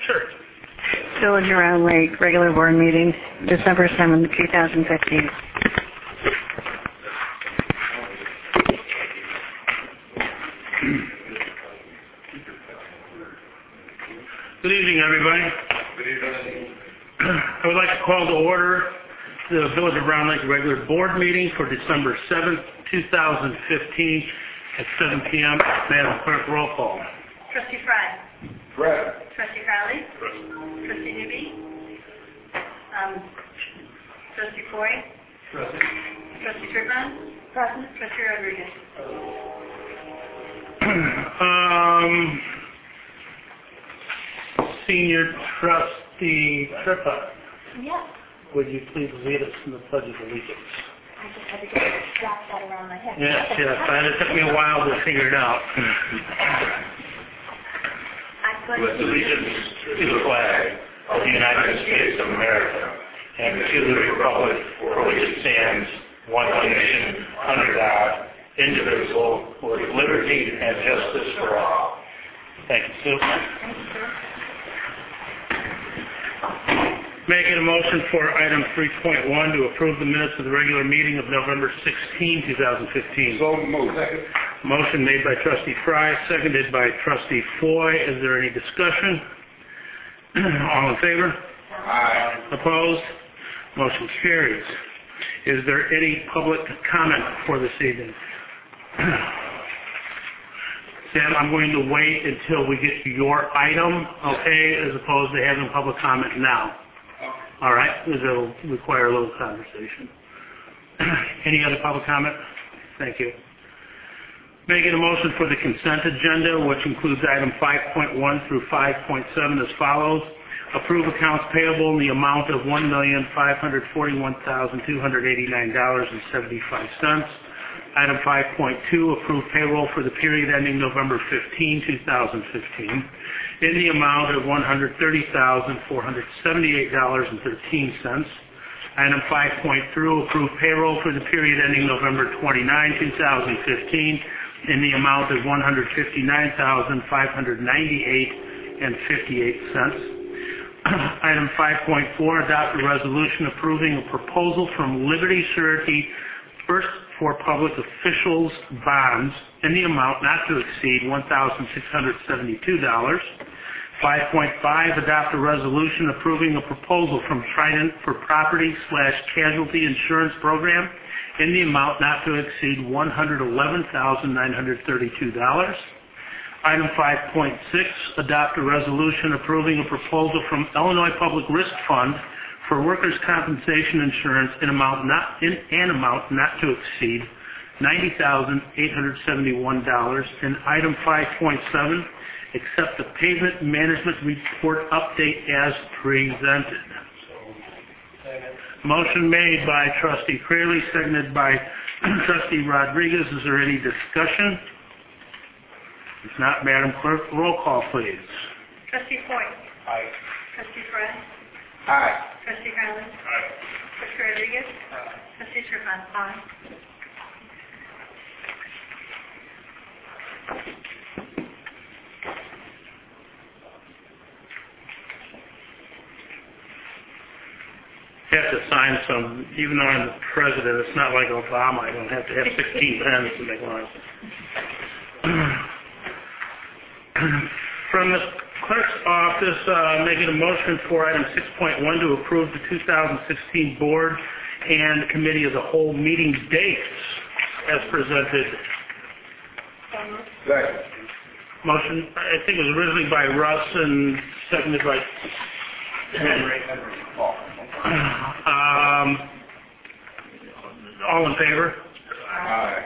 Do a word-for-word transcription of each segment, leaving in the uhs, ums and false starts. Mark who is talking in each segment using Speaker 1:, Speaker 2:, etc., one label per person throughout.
Speaker 1: Sure.
Speaker 2: Village of Round Lake, regular board meeting, December seventh, two thousand fifteen.
Speaker 1: Good evening, everybody.
Speaker 3: Good evening.
Speaker 1: I would like to call to order the Village of Round Lake regular board meeting for December seventh, two thousand fifteen at seven p m Madam Clerk, roll call.
Speaker 4: Trustee Fry.
Speaker 3: Fred.
Speaker 4: Trustee Crowley. Trustee Newby. Um, Trustee Foy.
Speaker 3: Trustee.
Speaker 4: Trustee Tripman. Present. Trustee Rodriguez.
Speaker 1: um, Senior Trustee Trippa,
Speaker 5: Yes.
Speaker 1: would you please lead us in the Pledge of Allegiance?
Speaker 5: I just had to get wrap that around my head.
Speaker 1: Yes, yes, and it took me a while to figure it out.
Speaker 5: I pledge
Speaker 3: With allegiance to the flag of the United States of America and to the republic for which it stands, one nation, under God, indivisible, with liberty and justice for all.
Speaker 1: Thank you, Sue.
Speaker 5: Thank you, sir.
Speaker 1: Making a motion for item three point one to approve the minutes of the regular meeting of November sixteenth, two thousand fifteen.
Speaker 3: So moved.
Speaker 1: Motion made by Trustee Fry, seconded by Trustee Foy. Is there any discussion? All in favor?
Speaker 3: Aye.
Speaker 1: Opposed? Motion carries. Is there any public comment for this evening? Sam, I'm going to wait until we get to your item, okay, as opposed to having public comment now. All right, because it'll require a little conversation. Any other public comment? Thank you. Making a motion for the consent agenda, which includes item five point one through five point seven as follows. Approve accounts payable in the amount of one million five hundred forty-one thousand two hundred eighty-nine dollars and seventy-five cents. Item five point two, approve payroll for the period ending November fifteenth, two thousand fifteen, in the amount of one hundred thirty thousand four hundred seventy-eight dollars and thirteen cents. Item five point three, approve payroll for the period ending November twenty-ninth, two thousand fifteen, in the amount of one hundred fifty-nine thousand five hundred ninety-eight dollars and fifty-eight cents. Item five point four, adopt a resolution approving a proposal from Liberty Surety First for Public Officials bonds in the amount not to exceed one thousand six hundred seventy-two dollars. five point five, adopt a resolution approving a proposal from Trident for Property slash Casualty Insurance Program in the amount not to exceed one hundred eleven thousand nine hundred thirty-two dollars. Item five point six, adopt a resolution approving a proposal from Illinois Public Risk Fund for workers' compensation insurance in amount not in an amount not to exceed ninety thousand eight hundred seventy-one dollars. And item five point seven, accept the pavement management report update as presented. Motion made by Trustee Crayley, seconded by Trustee Rodriguez. Is there any discussion? If not, Madam Clerk, roll call, please.
Speaker 4: Trustee Foy.
Speaker 3: Aye.
Speaker 4: Trustee Fry.
Speaker 3: Aye.
Speaker 4: Trustee Crowley.
Speaker 3: Aye.
Speaker 4: Trustee Rodriguez. Trustee Tripman. Aye.
Speaker 1: Have to sign some, even though I'm the president, it's not like Obama. I don't have to have sixteen pens to make one. From the clerk's office, uh, making a motion for item six point one to approve the two thousand sixteen board and committee of the whole meeting dates as presented.
Speaker 3: Second.
Speaker 1: Motion, I think it was originally by Russ and seconded by Henry. Um, all in favor?
Speaker 3: Aye.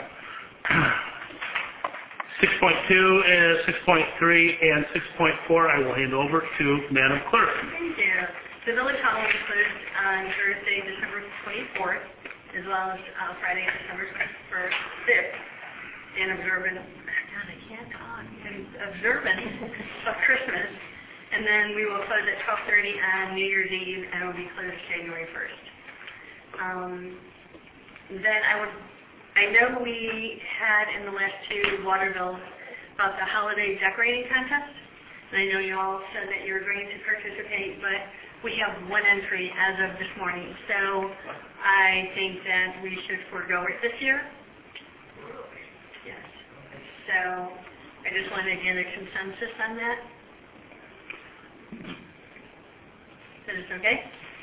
Speaker 1: six point two, and six point three, and six point four I will hand over to Madam Clerk.
Speaker 4: Thank you. The Village Hall will be closed on Thursday, December twenty-fourth, as well as uh, Friday, December twenty-first, fifth, in observance, God, I can't talk, in observance of Christmas. And then we will close at twelve thirty on New Year's Eve, and it will be closed January first. Um, then I would, I know we had in the last two water bills about the holiday decorating contest. And I know you all said that you were going to participate, but we have one entry as of this morning. So I think that we should forego it this year. Yes. So I just wanted to get a consensus on that. Is this okay?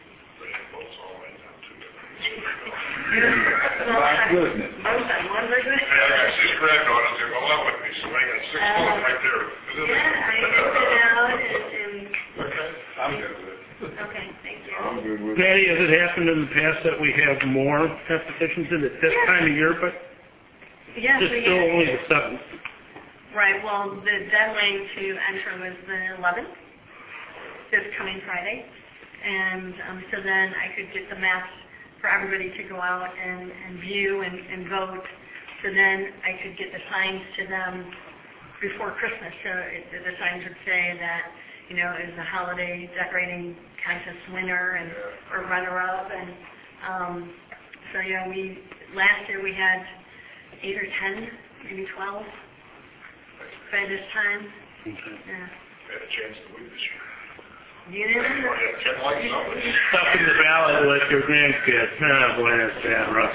Speaker 6: My goodness.
Speaker 4: Both on one person?
Speaker 7: Yeah, I got six granddaughters, they go out with me, so I got six of them right there.
Speaker 4: Yeah, I put it out and, and,
Speaker 7: Okay, I'm good with it.
Speaker 4: okay, thank you.
Speaker 6: I'm good with it.
Speaker 1: Patty, has it happened in the past that we have more petitions in at this time of year, but
Speaker 4: Yes,
Speaker 1: just
Speaker 4: we
Speaker 1: still
Speaker 4: have.
Speaker 1: only the seventh?
Speaker 4: Right, well, the deadline to enter was the eleventh, this coming Friday. And um, so then I could get the maps for everybody to go out and, and view and, and vote. So then I could get the signs to them before Christmas. So it, the signs would say that, you know, is the holiday decorating contest winner and or runner-up. And um, so, you know, we last year we had eight or ten, maybe twelve by this time.
Speaker 1: Okay.
Speaker 4: Yeah.
Speaker 7: I had a chance to win this year.
Speaker 4: You didn't?
Speaker 7: Oh, yeah, ten like something.
Speaker 1: Stuff in the ballot with your grandkids. Oh, boy, that's bad, Russ.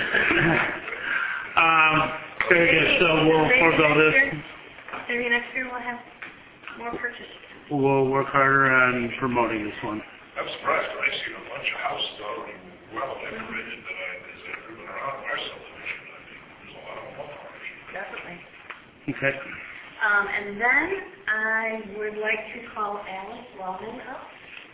Speaker 1: um, very good. So we'll forego this.
Speaker 4: Maybe next year we'll have more purchases.
Speaker 1: We'll work harder on promoting this one.
Speaker 7: I'm surprised, but I see a bunch of houses already well decorated that I, as I've driven around our subdivision, I think there's a lot of them up.
Speaker 4: Definitely.
Speaker 1: Okay.
Speaker 4: Um, and then I would like to call Alice Wellman up.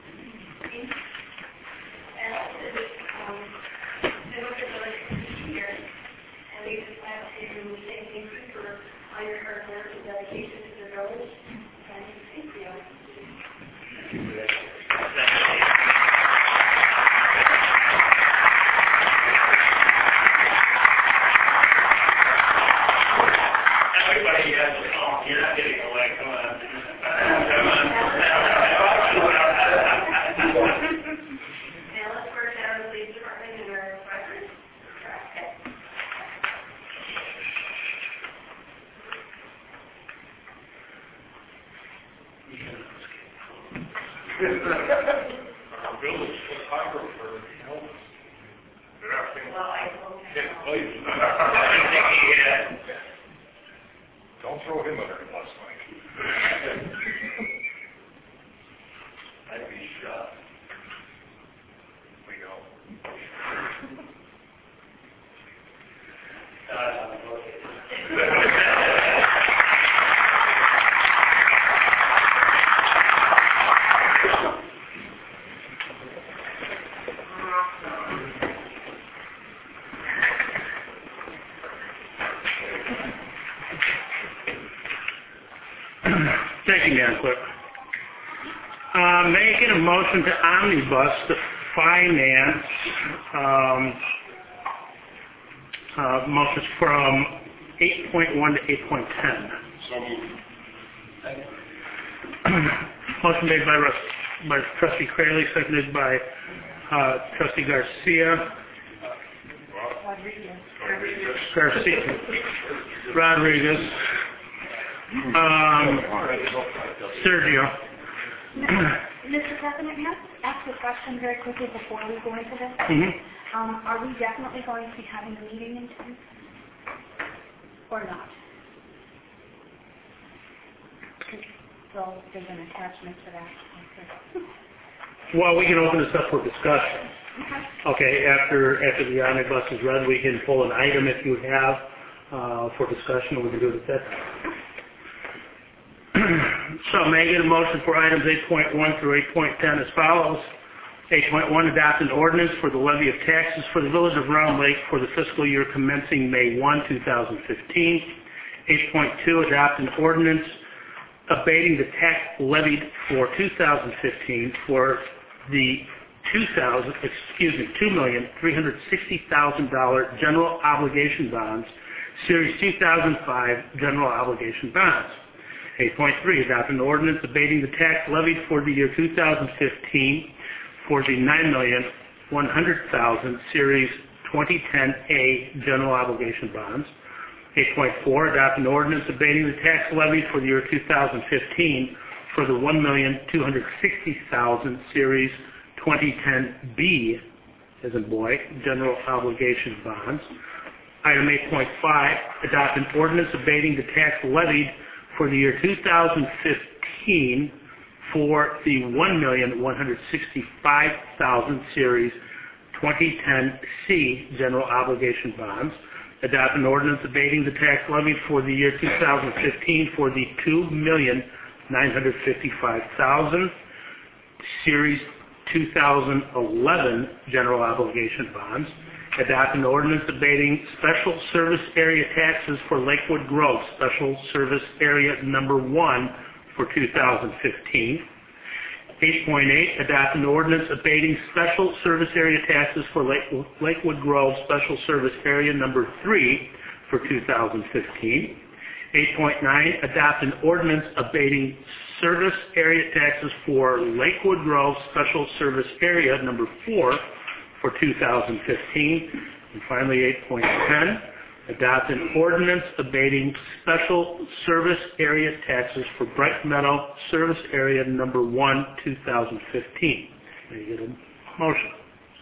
Speaker 4: Alice is, um, Middle Village here, and we just want to say thank you for all your hard work and dedication to the village. And thank you.
Speaker 3: Everybody has a song. You're not getting away. Come on. Come on.
Speaker 4: Alice works out of the police department in our records.
Speaker 7: Our village photographer, help us. They're asking.
Speaker 4: Well, I hope.
Speaker 7: Yeah, please. Don't throw him under the bus, Mike.
Speaker 3: I'd be shocked.
Speaker 7: We know.
Speaker 3: Uh, okay.
Speaker 1: Thank you, Madam Clerk. Uh, may I get a motion to omnibus the finance um, uh, motions from eight point one to eight point ten?
Speaker 7: So moved.
Speaker 1: Motion made by, Russ, by Trustee Crayley, seconded by uh, Trustee Garcia. Garcia. Rodriguez. Um, Sergio.
Speaker 5: Mister President, may I ask a question very quickly before we go into this?
Speaker 1: Mm-hmm.
Speaker 5: Um, are we definitely going to be having a meeting in two? Or not? So there's an attachment to that. Okay.
Speaker 1: Well, we can open this up for discussion. Okay, after after the omnibus is read, we can pull an item if you have uh, for discussion, and we can do it at that time. So may I get a motion for items eight point one through eight point ten as follows. eight point one, adopt an ordinance for the levy of taxes for the Village of Round Lake for the fiscal year commencing May first, two thousand fifteen. eight point two, adopt an ordinance abating the tax levied for two thousand fifteen for the two thousand, excuse me, two million three hundred sixty thousand dollars general obligation bonds, Series two thousand five general obligation bonds. eight point three, adopt an ordinance abating the tax levied for the year two thousand fifteen for the nine million one hundred thousand dollars Series twenty ten A general obligation bonds. eight point four, adopt an ordinance abating the tax levied for the year two thousand fifteen for the one million two hundred sixty thousand Series twenty ten B, as in boy, general obligation bonds. Item eight point five, adopt an ordinance abating the tax levied for the year two thousand fifteen for the one million one hundred sixty-five thousand Series twenty ten C general obligation bonds. Adopt an ordinance abating the tax levied for the year two thousand fifteen for the two million nine hundred fifty-five thousand Series two thousand eleven general obligation bonds. Adopt an ordinance abating special service area taxes for Lakewood Grove, special service area number one for two thousand fifteen. eight point eight, adopt an ordinance abating special service area taxes for Lake, Lakewood Grove, special service area number three for two thousand fifteen. eight point nine, adopt an ordinance abating service area taxes for Lakewood Grove, special service area number four for two thousand fifteen. And finally, eight point ten, adopt an ordinance abating special service area taxes for Bright Meadow, service area number one, two thousand fifteen. May I get a motion?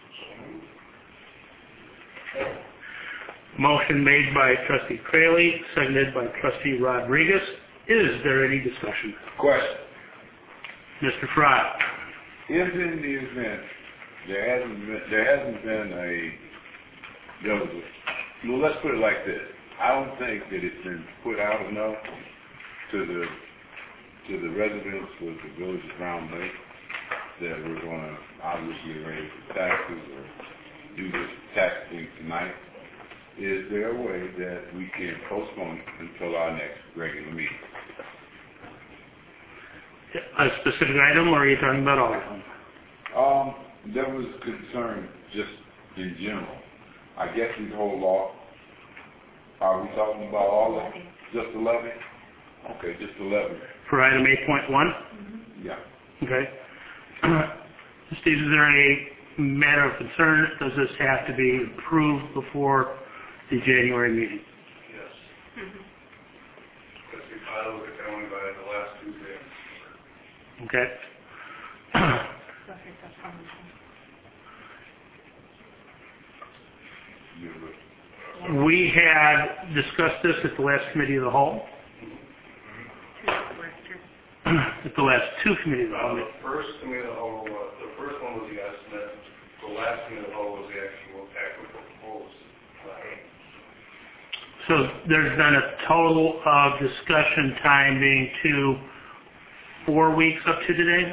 Speaker 1: Motion made by Trustee Crayley, seconded by Trustee Rodriguez. Is there any discussion?
Speaker 6: Question.
Speaker 1: Mister Fry.
Speaker 6: If in the event there hasn't been, there hasn't been a, there was a, well, let's put it like this. I don't think that it's been put out enough to the to the residents of the village of Brown Lake that we're going to obviously raise the taxes or do this tax thing tonight. Is there a way that we can postpone it until our next regular meeting?
Speaker 1: A specific item, or are you talking about all of them?
Speaker 6: Um, there was concern just in general. I guess we hold off. Are we talking about all of them? Just the levy? Okay, just the levy.
Speaker 1: For item eight point one?
Speaker 6: Yeah.
Speaker 1: Okay. Steve, is there a matter of concern? Does this have to be approved before the January meeting?
Speaker 7: Yes. Because we filed it only by the last Tuesday.
Speaker 1: Okay. We had discussed this at the last committee of the whole. At the last two committee of the
Speaker 7: Uh,
Speaker 1: whole.
Speaker 7: the first committee of the whole, uh, the first one was the estimate. The last committee of the whole was the actual actual proposed.
Speaker 1: So there's been a total of discussion time being two, four weeks up to today?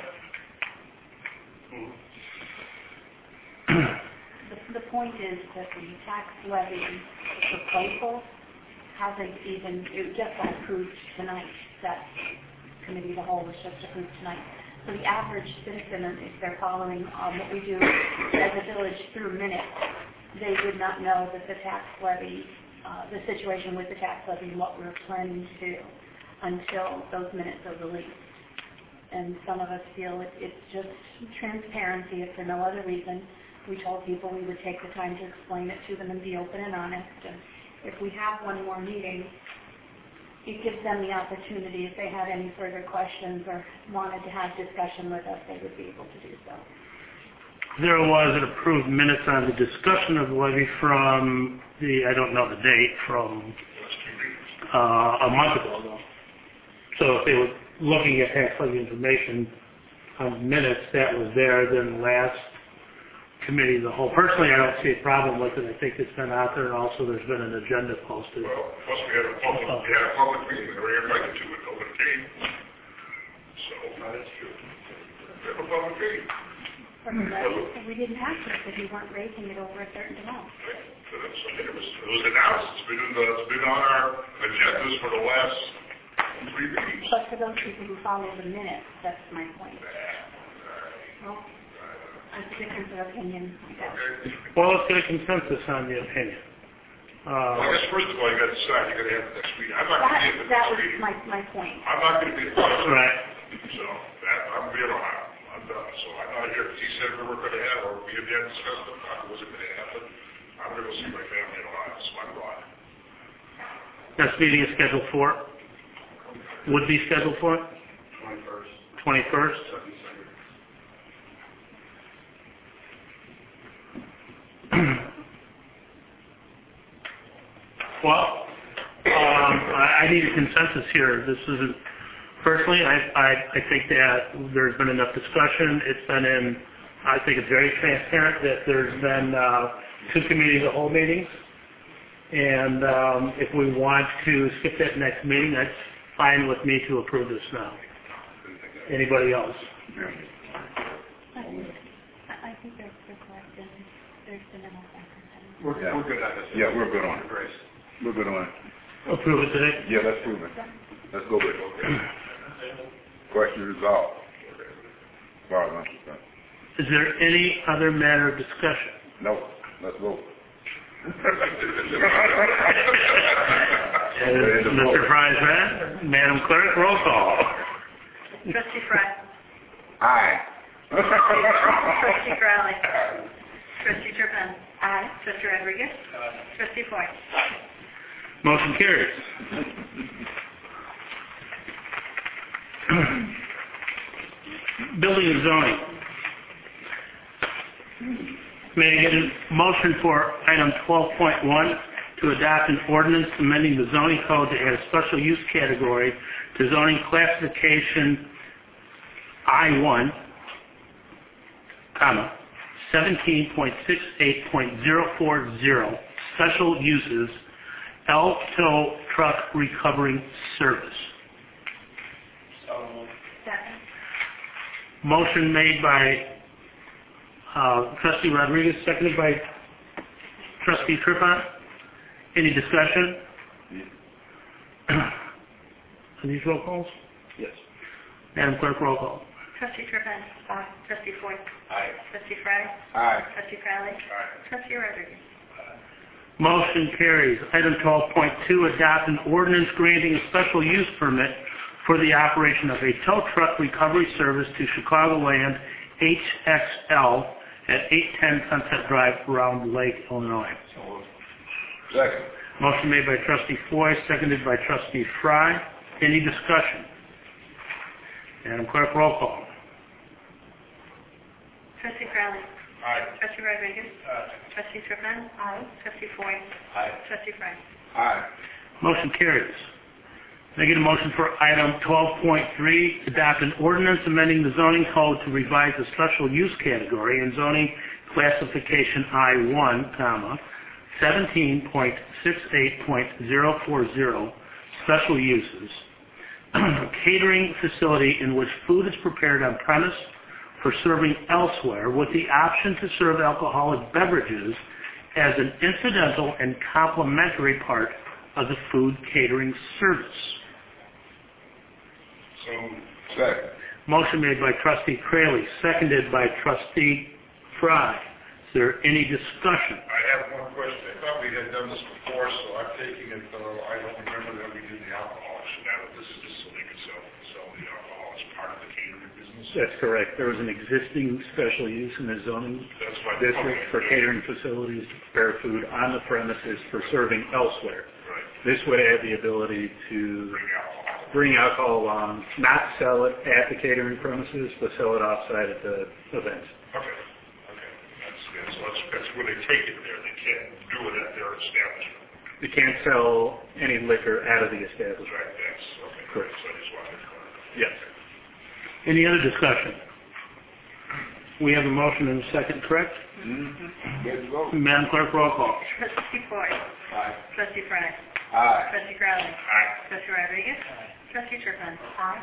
Speaker 5: The, the point is that the tax levy proposal hasn't even, it just got approved tonight. That committee of the whole was just approved tonight. So the average citizen, if they're following um, what we do as a village through minutes, they would not know that the tax levy, uh, the situation with the tax levy and what we're planning to do until those minutes are released. And some of us feel it, it's just transparency, if for no other reason. We told people we would take the time to explain it to them and be open and honest. And if we have one more meeting, it gives them the opportunity, if they had any further questions or wanted to have discussion with us, they would be able to do so.
Speaker 1: There was an approved minutes on the discussion of the levy from the, I don't know the date, from uh, a month ago. Though. So if they were looking at tax levy information on minutes that was there, then last committee of the whole. Personally, I don't see a problem with it. I think it's been out there, and also there's been an agenda posted.
Speaker 7: Well, plus we had a public, we had a public meeting, we were invited to it, nobody came. So, that's true. We have a public meeting.
Speaker 5: We didn't have to because we weren't raising it over a certain amount.
Speaker 7: So that's, I mean, it was, it was announced, it's been, in the, it's been on our agendas for the last three meetings.
Speaker 5: But for those people who follow the minutes, that's my point. Well, it's a difference of opinion, I guess.
Speaker 7: Okay.
Speaker 1: Well, let's get a consensus on the opinion. Uh,
Speaker 7: Well, I guess first of all, you got to decide, you got to have the next meeting. I'm not going to be at the
Speaker 5: That, that
Speaker 7: next
Speaker 5: was
Speaker 7: meeting.
Speaker 5: my, my point.
Speaker 7: I'm not going to be at the next meeting.
Speaker 1: right.
Speaker 7: So, that, I'm being Ohio. I'm done. So I'm not here because he said we were going to have, or we had discussed it, it wasn't going to happen. I'm going to go see my family in Ohio, so I'm glad.
Speaker 1: Next meeting is scheduled for? Would be scheduled for?
Speaker 7: twenty-first.
Speaker 1: twenty-first? Well, um, I I need a consensus here. This isn't, personally, I, I, I think that there's been enough discussion. It's been in, I think it's very transparent that there's been uh, two committee of the whole meetings. And um, if we want to skip that next meeting, that's fine with me to approve this now. Anybody else?
Speaker 5: I I think that's the correct, and there's been enough effort.
Speaker 6: We're, we're good on this. Yeah, we're good on it. We're good on it.
Speaker 1: Approve it today?
Speaker 6: Yeah, let's prove it. Let's go with it. Question resolved. As far as I'm concerned.
Speaker 1: Is there any other matter of discussion?
Speaker 6: No, let's vote.
Speaker 1: Mister Fry's right. Madam Clerk, roll call.
Speaker 4: Trustee Fry.
Speaker 6: Aye.
Speaker 4: Trustee Crowley. Trustee Turpin.
Speaker 5: Aye.
Speaker 4: Trustee Rodriguez. Trustee Foy.
Speaker 1: Motion carries. Building and zoning. May I get a motion for item twelve point one to adopt an ordinance amending the zoning code to add a special use category to zoning classification I one, comma, seventeen point six eight point zero four zero, special uses, L tow truck recovery service.
Speaker 5: Second.
Speaker 1: Motion made by uh, Trustee Rodriguez, seconded by Trustee Turpin. Any discussion? Are these roll calls?
Speaker 6: Yes.
Speaker 1: Madam Clerk, roll call.
Speaker 4: Trustee Turpin.
Speaker 5: Aye.
Speaker 4: Trustee Foy.
Speaker 6: Aye.
Speaker 4: Trustee Fry.
Speaker 6: Aye.
Speaker 4: Trustee Crowley. Trustee Rodriguez.
Speaker 1: Motion carries. Item twelve point two, adopt an ordinance granting a special use permit for the operation of a tow truck recovery service to Chicagoland H X L at eight ten Sunset Drive, Round Lake, Illinois.
Speaker 6: Second.
Speaker 1: Motion made by Trustee Foy, seconded by Trustee Fry. Any discussion? Madam Clerk, roll call.
Speaker 4: Trustee Crowley.
Speaker 7: Aye.
Speaker 4: Trustee Rodriguez. Trustee Turpin.
Speaker 5: Aye.
Speaker 4: Trustee Foy.
Speaker 6: Aye.
Speaker 4: Trustee Fry.
Speaker 6: Aye.
Speaker 1: Motion carries. May I get a motion for item twelve point three, adopt an ordinance amending the zoning code to revise the special use category in zoning classification I one, comma, seventeen point six eight point zero four zero, special uses, catering facility in which food is prepared on premise for serving elsewhere with the option to serve alcoholic beverages as an incidental and complementary part of the food catering service.
Speaker 7: So,
Speaker 6: Second.
Speaker 1: Motion made by Trustee Crayley, seconded by Trustee Fry. Is there any discussion?
Speaker 7: I have one question. I thought we had done this before, so I'm taking it, though, I don't remember that we did the alcohol. So now that this is just so they could sell, sell the alcohol as part of the catering business?
Speaker 8: That's correct. There was an existing special use in the zoning
Speaker 7: That's my
Speaker 8: district for catering facilities to prepare food on the premises for serving elsewhere.
Speaker 7: Right.
Speaker 8: This would add the ability to
Speaker 7: Bring alcohol.
Speaker 8: bring alcohol on, not sell it at the catering premises, but sell it offsite at the events.
Speaker 7: Okay. Okay. That's, yeah, so that's, that's where they take it there. They can't do it at their establishment.
Speaker 8: You can't sell any liquor out of the establishment.
Speaker 7: Right. That's, okay.
Speaker 8: Correct.
Speaker 7: So I just wanted to clarify.
Speaker 8: Yes.
Speaker 1: Any other discussion? We have a motion and a second, correct?
Speaker 6: Mm-hmm. Let's go.
Speaker 1: Madam Clerk, roll call.
Speaker 4: Trustee Foy.
Speaker 6: Aye.
Speaker 4: Trustee Fry.
Speaker 6: Aye.
Speaker 4: Trustee Crowley.
Speaker 7: Aye.
Speaker 4: Trustee Rodriguez. Trustee Turpin.
Speaker 5: Aye.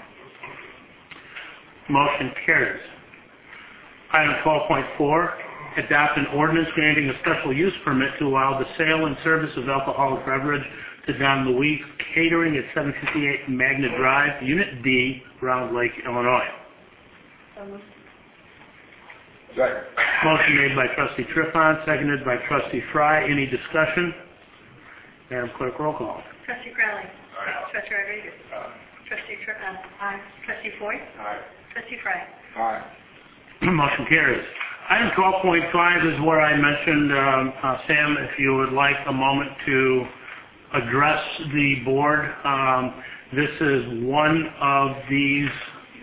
Speaker 1: Motion carries. Item twelve point four, adopt an ordinance granting a special use permit to allow the sale and service of alcoholic beverage to Don Louis Catering at seven fifty-eight Magna Drive, Unit D, Round Lake, Illinois.
Speaker 5: So moved.
Speaker 6: Second.
Speaker 1: Motion made by Trustee Triffon, seconded by Trustee Fry. Any discussion? Madam Clerk, roll call.
Speaker 4: Trustee Crowley.
Speaker 7: Aye.
Speaker 4: Trustee Rodriguez. Trustee Turpin.
Speaker 5: Aye.
Speaker 4: Trustee Foy.
Speaker 6: Aye.
Speaker 4: Trustee Fry.
Speaker 6: Aye.
Speaker 1: Motion carries. Item twelve point five is where I mentioned, um, uh, Sam, if you would like a moment to address the board. Um, this is one of these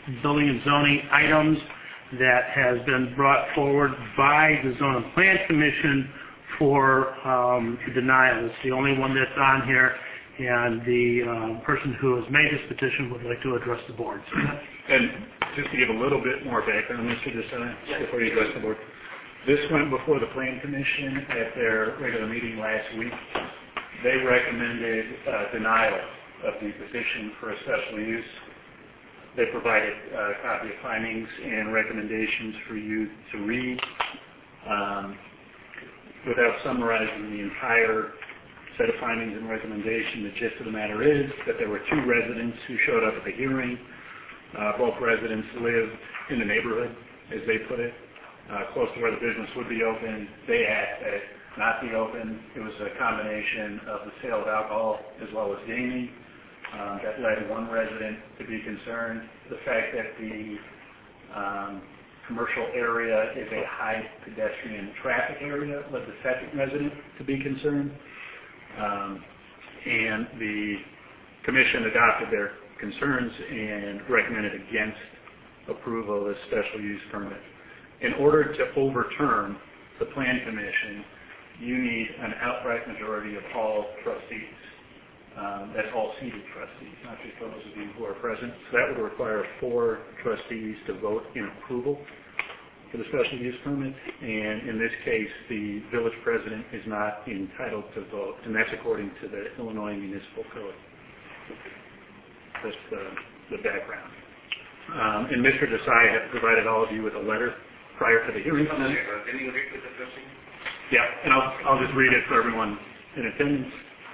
Speaker 1: building and zoning items that has been brought forward by the Zone and Plan Commission for um, denial. It's the only one that's on here, and the uh, person who has made this petition would like to address the board.
Speaker 8: And just to give a little bit more background, Mister Desai, before you address the board, this went before the Plan Commission at their regular meeting last week. They recommended uh, denial of the petition for a special use. They provided a copy of findings and recommendations for you to read. Um, without summarizing the entire set of findings and recommendations, the gist of the matter is that there were two residents who showed up at the hearing. Uh, both residents live in the neighborhood, as they put it, uh, close to where the business would be open. They asked that it not be open. It was a combination of the sale of alcohol as well as gaming. Um, that led one resident to be concerned. The fact that the um, commercial area is a high pedestrian traffic area led the second resident to be concerned. Um, and the commission adopted their concerns and recommended against approval of a special use permit. In order to overturn the Plan Commission, you need an outright majority of all trustees. Um, that's all seated trustees, not just those of you who are present. So that would require four trustees to vote in approval for the special use permit. And in this case, the village president is not entitled to vote, and that's according to the Illinois Municipal Code. That's the, the background. Um, and Mister Desai had provided all of you with a letter prior to the hearing. Can you read the discussion? Yeah, and I'll, I'll just read it for everyone in attendance.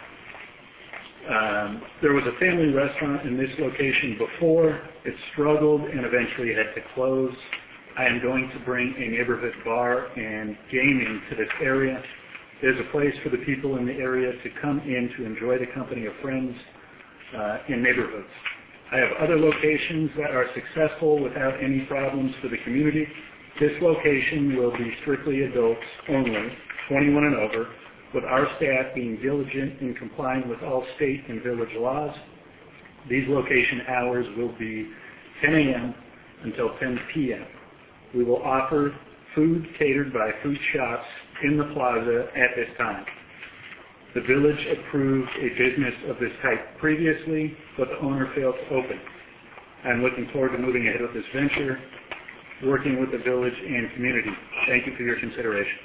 Speaker 8: Um, there was a family restaurant in this location before. It struggled and eventually had to close. I am going to bring a neighborhood bar and gaming to this area. There's a place for the people in the area to come in to enjoy the company of friends uh, in neighborhoods. I have other locations that are successful without any problems for the community. This location will be strictly adults only, twenty-one and over, with our staff being diligent in complying with all state and village laws. These location hours will be ten a.m. until ten p.m. We will offer food catered by food shops in the plaza at this time. The village approved a business of this type previously, but the owner failed to open. I'm looking forward to moving ahead with this venture, working with the village and community. Thank you for your consideration.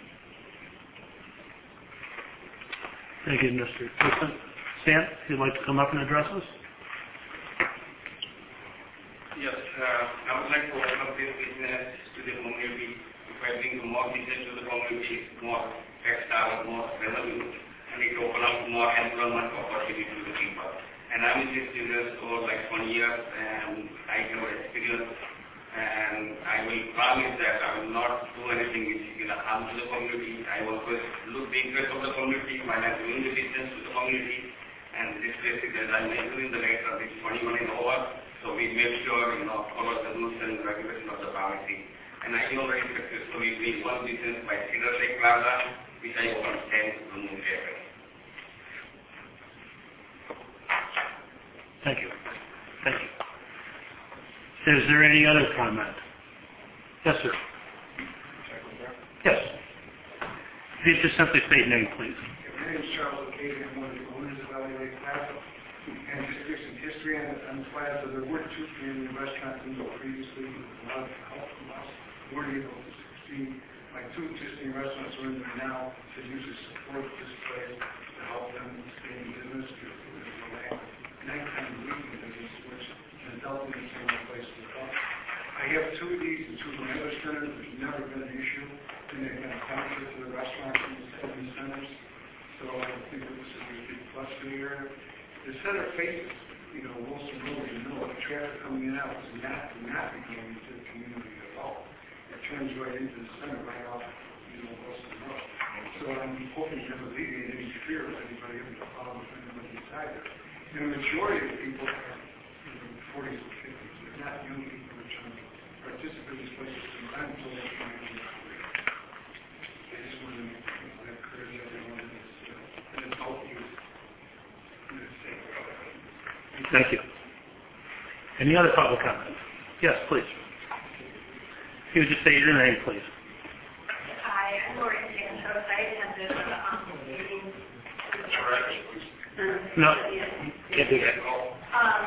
Speaker 1: Thank you, Mister Clifton. Stan, if you'd like to come up and address us?
Speaker 9: Yes, uh, I would like to welcome this business to the community. If I bring more business to the community, more textile, more revenue, and it open up more employment opportunity to the people. And I'm in this business for like twenty years, and I have experience. And I will promise that I will not do anything which is going to harm to the community. I will always look the interest of the community while I'm doing the business to the community. And this basically, as I'm mentioning the rate of this twenty-one and over, so we make sure, you know, follow the rules and regulations of the pharmacy. And I know very successfully we one business by Cedar Lake Plaza, which I opened ten to Moon Cafe.
Speaker 1: Thank you. Thank you. Is there any other comment? Yes, sir. Yes. If you just simply state name, please.
Speaker 10: My name is Charles O'Cady. I'm one of the owners of Valley Lake Plaza. And just to give some history on the, on the plaza, there were two community restaurants in there previously. A lot of help from us. We weren't able to succeed. My two existing restaurants are in there now to usually support this place to help them stay in business. Nighttime weekend business, which an adult in some place to go. I have two of these in two of my other centers. There's never been an issue. And they've been a benefit to the restaurants in the seven centers. So I think that this is a big plus for the area. The center faces, you know, Wilson Road, you know, the traffic coming in and out is not, not going into the community at all. It turns right into the center, right off, you know, Wilson Road. So I'm hoping to alleviate any fear of anybody having a problem with anybody inside there. And the majority of people are in the forties and fifties. They're not young people who are trying to participate in these places. And I'm told that community career. I just want to encourage everyone in this, uh, and adult youth.
Speaker 1: Thank you. Any other public comment? Yes, please. If you would just say your name, please.
Speaker 4: Hi, I'm Lori Santos. I attended the um, meeting.
Speaker 1: No, can't do that.
Speaker 4: Um,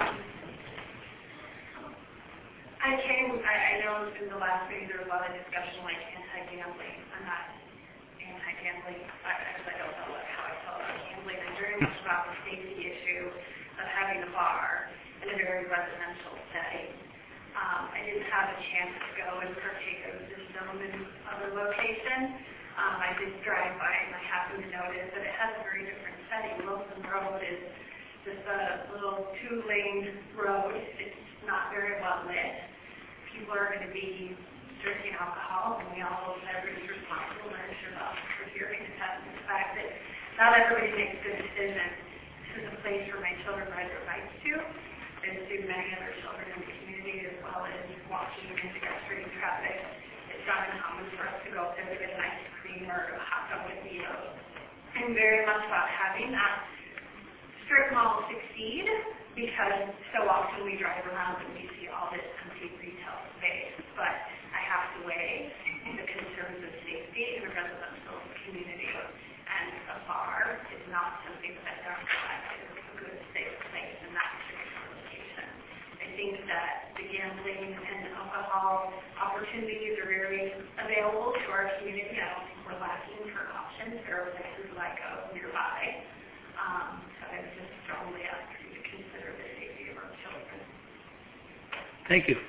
Speaker 4: I came, I, I know in the last meeting there was a lot of discussion like anti-gambling. I'm not anti-gambling, I, I don't know what, how I felt about gambling. I'm very much about the safety issue of having a bar in a very residential setting. Um, I didn't have a chance to go and partake of the Zillman other location. Um, I did drive by and I happened to notice that it has a very different setting. Wilson Road is just a little two-lane road. It's not very well lit. People are going to be drinking alcohol, and we all hope that everybody's responsible. And I'm sure the officer here can attest to the fact that not everybody makes good decisions. This is a place where my children ride their bikes to, and to many other children in the community, as well as walking and pedestrian traffic. It's not uncommon for us to go up there to get an ice cream or a hot dog with Vito's. I'm very much about having that strip mall succeed, because so often we drive around and we see all this empty retail space. But I have to weigh the concerns of safety in a residential community, and a bar is not something that I don't feel like is a good, safe place in that particular location. I think that the gambling and alcohol opportunities are very available to our community. I don't think we're lacking for options. There are places like uh, nearby. Um, so I would just strongly ask you to consider the safety of our children.
Speaker 1: Thank you.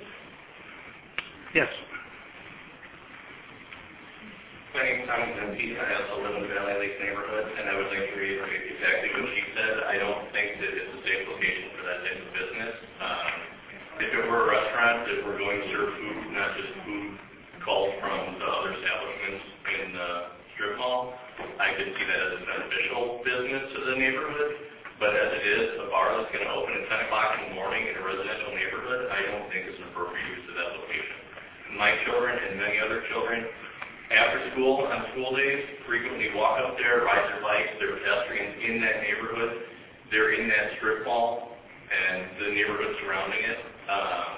Speaker 1: Yes.
Speaker 3: My name is Thomas Dempsey. I also live in the Valley Lakes neighborhood, and I would like to reiterate exactly what she said. I don't think that it's a safe location for that type of business. Um, if it were a restaurant that were going to serve food, not just food called from the other establishments in the strip mall, I could see that as a beneficial business to the neighborhood. But as it is, a bar that's going to open at ten o'clock in the morning in a residential neighborhood, I don't think is an appropriate use of that location. My children and many other children, after school, on school days, frequently walk up there, ride their bikes, they're pedestrians in that neighborhood. They're in that strip mall and the neighborhood surrounding it. Um,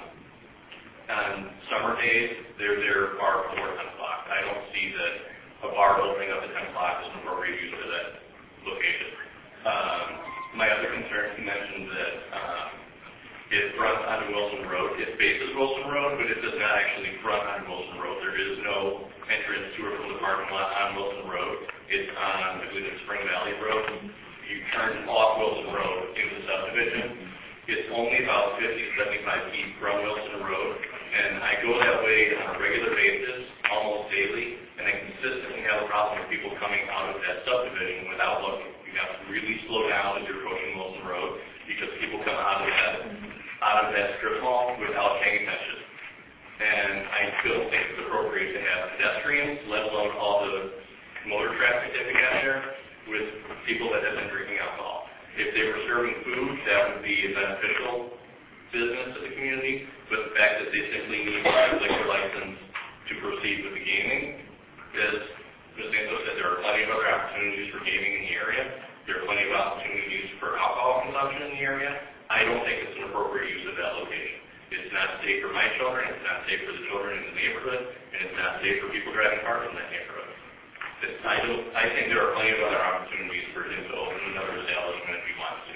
Speaker 3: on summer days, they're there far before ten o'clock. I don't see that a bar opening up at ten o'clock is an appropriate use of that location. Um, my other concern, he mentioned that um, it fronts onto Wilson Road. It faces Wilson Road, but it does not actually front onto Wilson Road. There is no entrance to or from the parking lot on Wilson Road. It's on, I believe it's Spring Valley Road. You turn off Wilson Road into the subdivision. It's only about fifty to seventy-five feet from Wilson Road, and I go that way on a regular basis, almost daily, and I consistently have a problem with people coming out of that subdivision without looking. You have to really slow down as you're approaching Wilson Road, because people come out of that out of that strip mall without paying attention. And I still think it's appropriate to have pedestrians, let alone all the motor traffic that we got there, with people that have been drinking alcohol. If they were serving food, that would be a beneficial business to the community, but the fact that they simply need a liquor license to proceed with the gaming, as Miz Santos said, there are plenty of other opportunities for gaming in the area. There are plenty of opportunities for alcohol consumption in the area. I don't think it's an appropriate use of that location. It's not safe for my children, it's not safe for the children in the neighborhood, and it's not safe for people driving cars in that neighborhood. It's, I, don't, I think there are plenty of other opportunities for him to open another establishment if he wants to.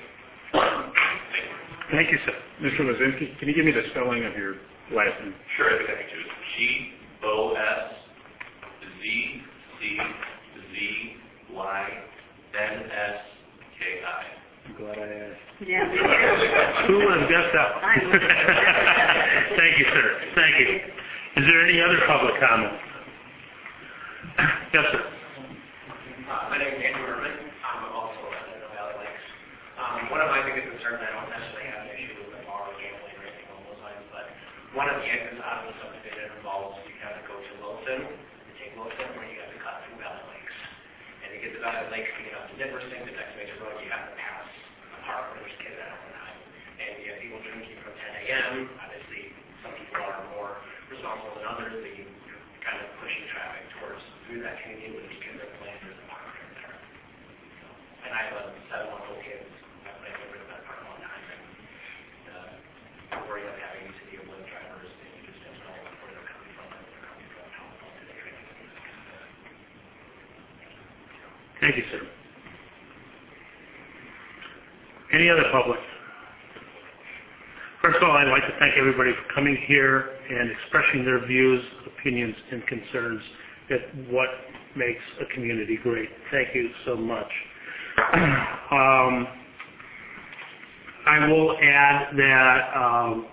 Speaker 3: Thank you.
Speaker 1: Thank you, sir.
Speaker 8: Mister Lazinski, can you give me the spelling of your last name?
Speaker 3: Sure, I'd be happy to. G O S Z C Z Y N S K I.
Speaker 8: I'm glad I asked.
Speaker 2: Yeah.
Speaker 1: Who would have guessed that?
Speaker 2: I would.
Speaker 1: Thank you, sir. Thank you. Is there any other public comment? Yes, sir.
Speaker 11: Uh, my name is Andrew Irvin. I'm also a resident of Valley Lakes. Um, one of my biggest concerns, I don't necessarily have an issue with the bar or gambling or anything along those lines, but one of the exits out of the subdivision involves you have to go to Wilson, you take Wilson, or you have to cut through Valley Lakes. And to get to Valley Lakes, to get up to Nippersing, the next major road, you have to pass a park where there's kids at all the time. And you have people drinking from ten a.m. Obviously, some people are more responsible than others, but you kind of pushing traffic towards through that community with these kids that are playing through the park right there. So, and I have a seven-month-old kid. I play over to that park all the time, and uh, I worry about having to be able to drive
Speaker 1: Thank you, sir. Any other public? First of all, I'd like to thank everybody for coming here and expressing their views, opinions, and concerns at what makes a community great. Thank you so much. Um, I will add that um,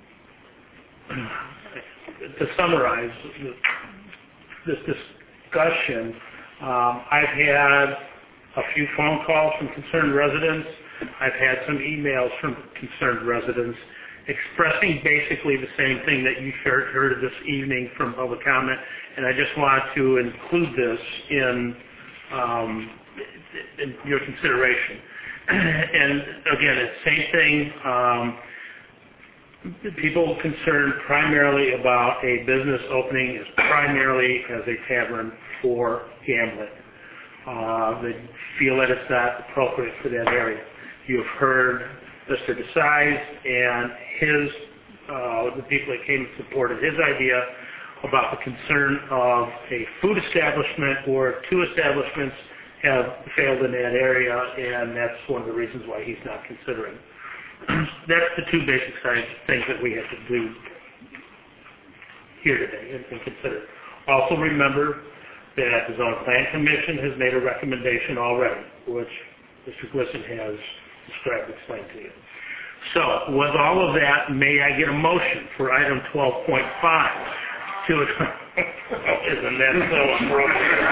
Speaker 1: to summarize this discussion, um, I've had a few phone calls from concerned residents. I've had some emails from concerned residents expressing basically the same thing that you heard, heard this evening from public comment, and I just want to include this in, um, in your consideration. And again, it's the same thing. Um, people concerned primarily about a business opening is primarily as a tavern for gambling. Uh, they feel that it's not appropriate for that area. You've heard Mister Desai and his, uh, the people that came and supported his idea about the concern of a food establishment or two establishments have failed in that area, and that's one of the reasons why he's not considering. That's the two basic things that we have to do here today and, and consider. Also remember that the Zone Plan Commission has made a recommendation already, which Mister Glisson has described, explained to you. So, with all of that, may I get a motion for item twelve point five to isn't that so appropriate?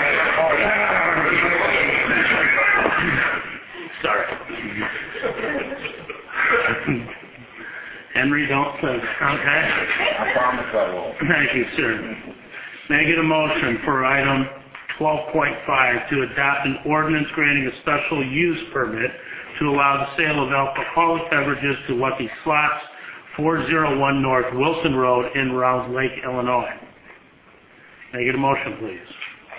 Speaker 1: Sorry. Henry, don't say okay?
Speaker 6: I promise I won't.
Speaker 1: Thank you, sir. May I get a motion for item twelve point five to adopt an ordinance granting a special use permit to allow the sale of alcoholic beverages to Lucky Slots, four oh one North Wilson Road in Round Lake, Illinois. May I get a motion, please?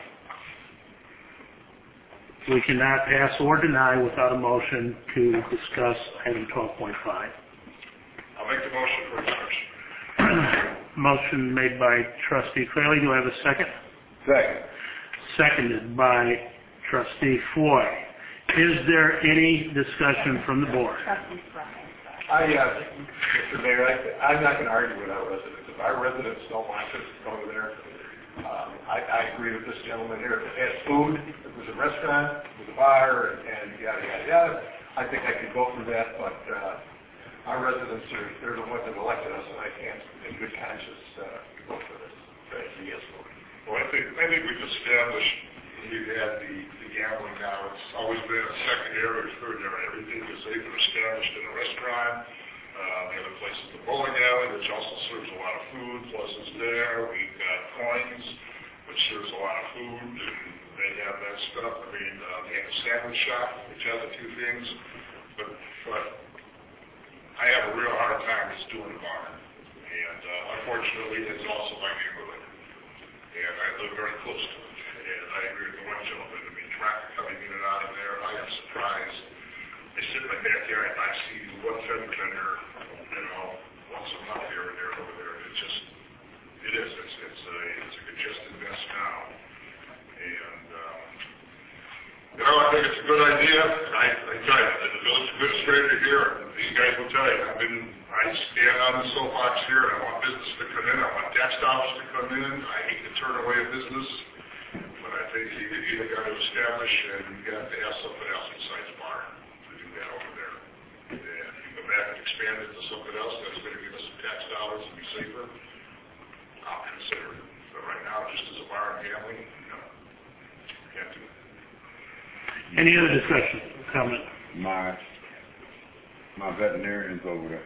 Speaker 1: We cannot pass or deny without a motion to discuss item twelve point five.
Speaker 7: I'll make the motion for introduction.
Speaker 1: Motion made by Trustee Fraley. Do I have a second?
Speaker 6: Second.
Speaker 1: Seconded by Trustee Floyd. Is there any discussion from the board?
Speaker 12: I, uh, Mister Mayor, I, I'm not going to argue with our residents. If our residents don't want us to go there, um, I, I agree with this gentleman here. If it has food, if it was a restaurant, if it was a bar, and, and yada, yada, yada, I think I could go for that, but uh, our residents are, they're the ones that elected us, and I can't, in good conscience, uh, go for this. That's a yes vote.
Speaker 7: Well, I think, I think we've established, we've had the, the gambling now, it's always been a secondary or third area. Everything is they've been established in a restaurant. Uh, the other place is the bowling alley, which also serves a lot of food, plus is there. We've got Coins, which serves a lot of food, and they have that stuff. I mean, uh, they have a sandwich shop, which has the two things. But, but I have a real hard time just doing the bar. And uh, unfortunately, it's also my neighborhood. And I live very close to it. And I agree with the one gentleman. I mean, traffic coming in and out of there, I am surprised. I sit in my backyard and I see one fender tender, you know, once a month here and there over there. It's just, it is. It's, it's a, it's a congested mess now. And, um, you know, I think it's a good idea. I, I tell you, as a village administrator here, these guys will tell you, I've been, I stand on the soapbox here, and I want business to come in, I want tax dollars to come in, I hate to turn away a business, but I think you either got to establish and you got to have something else besides bar to do that over there. And if you go back and expand it to something else that's going to give us some tax dollars and be safer, I'll consider it. But right now, just as a bar and gambling, no, can't do it.
Speaker 1: Any other discussion, comment?
Speaker 6: My, my veterinarian's over there.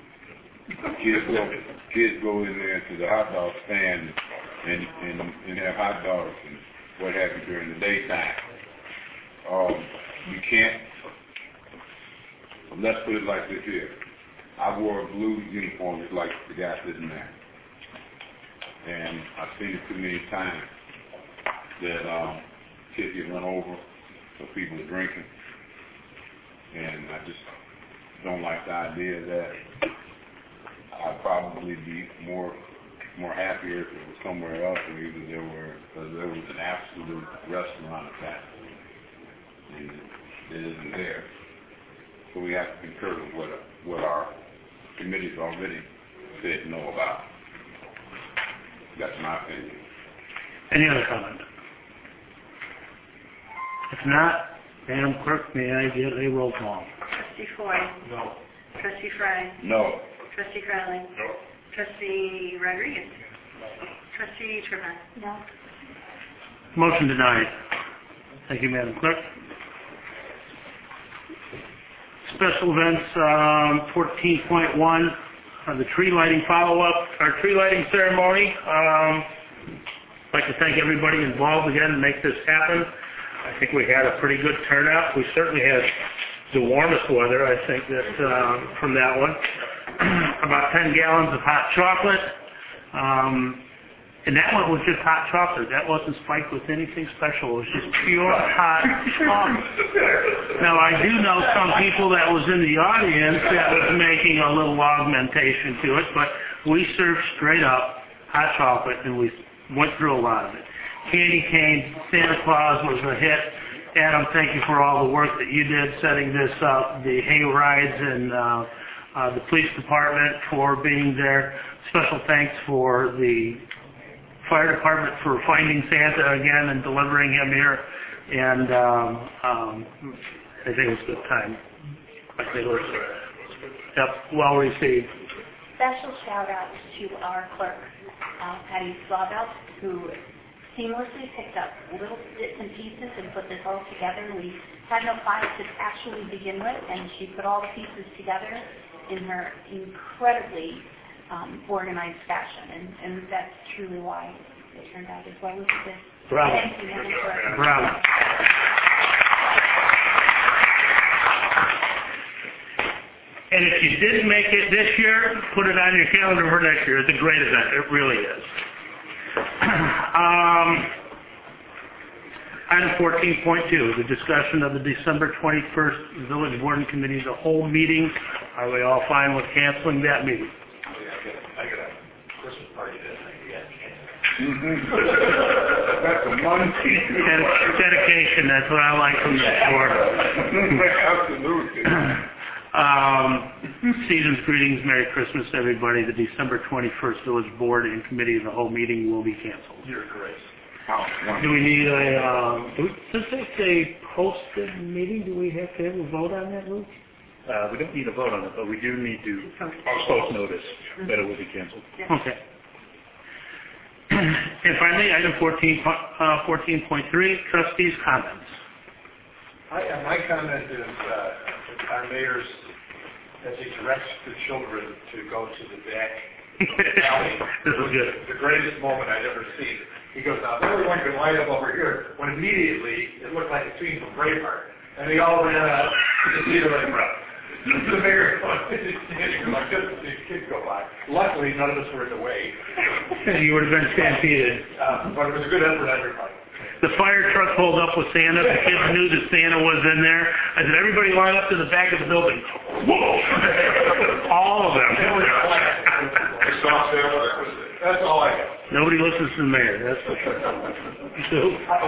Speaker 6: Kids go, kids go in there to the hot dog stand and, and, and have hot dogs and what have you during the daytime. Um, you can't, let's put it like this here. I wore a blue uniform just like the guy sitting there. And I've seen it too many times that um, kids get run over. So people are drinking, and I just don't like the idea that I'd probably be more more happier if it was somewhere else, or either there were, because there was an absolute restaurant attached. and it isn't there. So we have to concur with what, what our committee's already said no about. That's my opinion.
Speaker 1: Any other comment? If not, Madam Clerk, may I get a roll call?
Speaker 4: Trustee Foy.
Speaker 12: No.
Speaker 4: Trustee Fry.
Speaker 6: No.
Speaker 4: Trustee Crowley.
Speaker 7: No.
Speaker 4: Trustee Rodriguez. Trustee Trivet.
Speaker 5: No.
Speaker 1: Motion denied. Thank you, Madam Clerk. Special events, um, fourteen point one, uh, the tree lighting follow-up, our tree lighting ceremony. Um, I'd like to thank everybody involved again to make this happen. I think we had a pretty good turnout. We certainly had the warmest weather, I think, that uh, from that one. About ten gallons of hot chocolate. Um, and that one was just hot chocolate. That wasn't spiked with anything special. It was just pure hot chocolate. Now, I do know some people that was in the audience that was making a little augmentation to it, but we served straight up hot chocolate, and we went through a lot of it. Candy cane, Santa Claus was a hit. Adam, thank you for all the work that you did setting this up, the hay rides, and uh, uh, the police department for being there. Special thanks for the fire department for finding Santa again and delivering him here. And um, um, I think it was a good time. I think it was yep, well received.
Speaker 5: Special shout out to our clerk, uh, Patty Slavelt, who seamlessly picked up little bits and pieces and put this all together. We had no files to actually begin with, and she put all the pieces together in her incredibly um, organized fashion, and, and that's truly why it turned out as well as it did.
Speaker 1: Bravo.
Speaker 5: Thank you, Madam Clerk.
Speaker 1: Bravo. And if you didn't make it this year, put it on your calendar for next year. It's a great event. It really is. Um, item fourteen point two, the discussion of the December twenty-first Village Board and Committee, the whole meeting. Are we all fine with canceling that meeting?
Speaker 12: I got a Christmas party that night.
Speaker 6: That's a Monday.
Speaker 1: Ded- dedication, that's what I like from the board.
Speaker 6: Absolutely.
Speaker 1: Um, season's greetings, Merry Christmas, everybody. The December twenty-first Village Board and Committee of the whole meeting will be canceled.
Speaker 12: You're correct.
Speaker 1: Do we need a, um, do we, since it's a posted meeting, do we have to have a vote on that, Luke?
Speaker 8: Uh, we don't need a vote on it, but we do need to post notice that it will be canceled.
Speaker 1: Okay. And finally, item fourteen, uh, fourteen point three, trustees' comments.
Speaker 12: I, uh, my comment is, uh, our mayor's, as he directs the children to go to the back alley.
Speaker 1: This is good.
Speaker 12: The greatest moment I'd ever seen. He goes, now everyone can line up over here, when immediately it looked like a scene from Braveheart. And they all ran out to see the right front. The mayor standing like this to see the kids go by. Luckily, none of us were in the way.
Speaker 1: You would have been stampeded.
Speaker 12: Uh, but it was a good effort, everybody.
Speaker 1: The fire truck pulled up with Santa. The kids knew that Santa was in there. I said, everybody line up to the back of the building. Whoa! All of them.
Speaker 7: I saw Santa, that was it.
Speaker 12: That's all I have.
Speaker 1: Nobody listens to the mayor, that's for sure. So,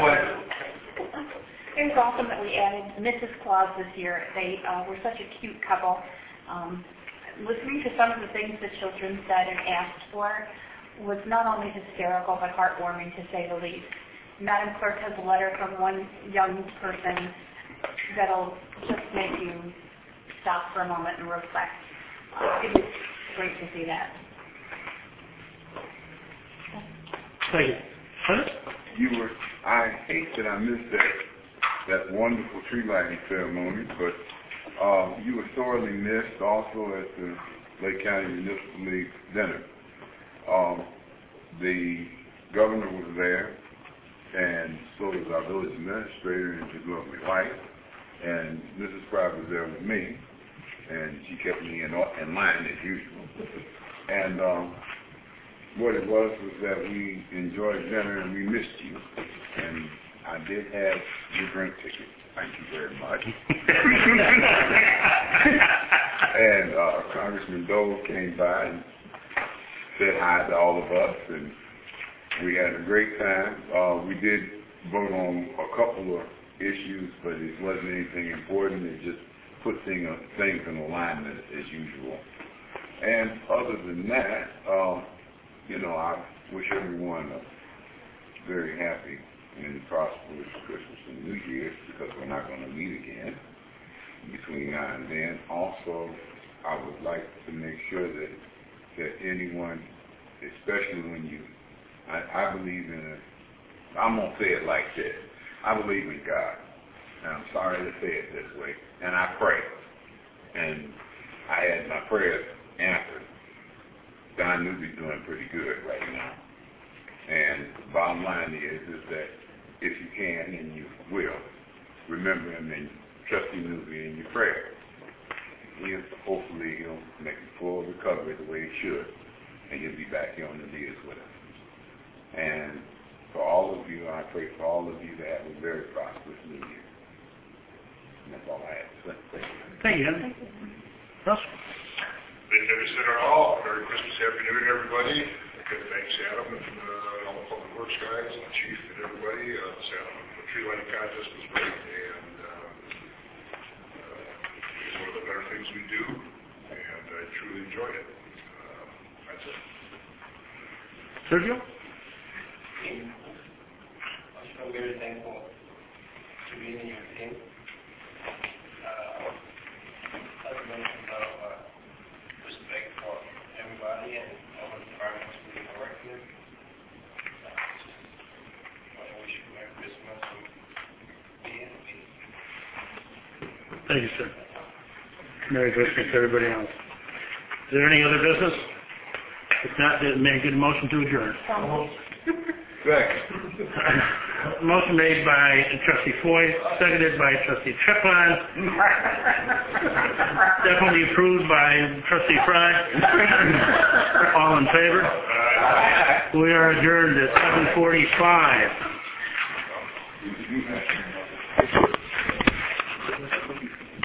Speaker 5: It was awesome that we added Missus Claus this year. They uh, were such a cute couple. Um, listening to some of the things the children said and asked for was not only hysterical but heartwarming, to say the least. Madam Clerk has a letter from one young person that'll just make you stop for a moment and reflect. Uh, it was great to see that.
Speaker 1: thank you. Huh?
Speaker 6: You were, I hate that I missed that, that wonderful tree lighting ceremony, but um, you were sorely missed also at the Lake County Municipal League dinner. Um, the governor was there, and so was our village administrator and his lovely wife, and Missus Fry was there with me, and she kept me in, in line as usual. And um, what it was was that we enjoyed dinner and we missed you, and I did have your drink ticket. Thank you very much. And uh, Congressman Dole came by and said hi to all of us, and we had a great time. Uh, we did vote on a couple of issues, but it wasn't anything important. It just put thing, things in alignment as usual. And other than that, uh, you know, I wish everyone a very happy and prosperous Christmas and New Year's, because we're not going to meet again between now and then. Also, I would like to make sure that that anyone, especially when you, I, I believe in it, I'm going to say it like this. I believe in God. And I'm sorry to say it this way. And I pray. And I had my prayers answered. Don Newby's doing pretty good right now. And the bottom line is, is that if you can and you will, remember him and Trustee Newby in your prayer. He'll, hopefully he'll make a full recovery the way he should, and he'll be back here on the leaders with us. And for all of you, I pray for all of you to have a very prosperous New Year. And that's all I have to say. Thank you.
Speaker 1: Thank you. Russell?
Speaker 7: Thank you, Senator Hall. Merry Christmas, Happy New Year, everybody. Again, thanks, Adam, and uh, all the public works guys, and the chief, and everybody. Uh, this Adam, the tree lighting contest was great, and uh, uh, it's one of the better things we do, and I truly enjoyed it. Uh, that's it.
Speaker 1: Sergio?
Speaker 11: I'm very thankful to be in your team. Uh, as mentioned about uh, respect for everybody and all the departments we work with. Uh, I wish you Merry Christmas and be in peace.
Speaker 1: Thank you, sir. Merry Christmas to everybody else. Is there any other business? If not, then may I get a motion to adjourn?
Speaker 6: Second.
Speaker 1: Motion made by Trustee Foy, seconded by Trustee Triplon. Definitely approved by Trustee Fry. All in favor? We are adjourned at seven forty-five.